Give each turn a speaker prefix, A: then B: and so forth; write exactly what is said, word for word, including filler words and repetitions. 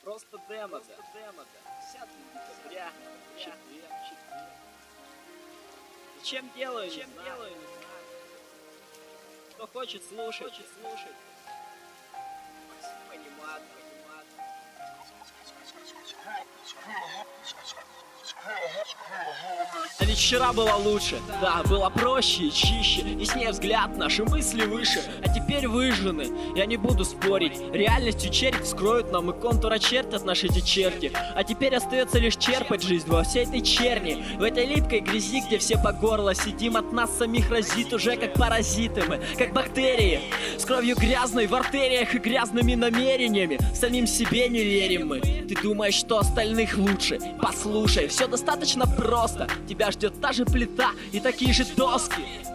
A: Просто демо, да. десятого декабря, четверг, четверг. Зачем делаю, Зачем не делаю, не знаю. Кто хочет слушать, хочет слушать. Понимать, понимать. А ведь вчера было лучше, да, было проще и чище, яснее взгляд, наши мысли выше. А теперь выжжены, я не буду спорить. Реальностью череп вскроют нам и контур очертят наши эти черти. А теперь остается лишь черпать жизнь во всей этой черни, в этой липкой грязи, где все по горло сидим. От нас самих разит уже как паразиты мы, как бактерии, с кровью грязной в артериях и грязными намерениями. Самим себе не верим мы. Ты думаешь, что остальных лучше? Послушай, все достаточно просто. Тебя ждет та же плита и такие же доски.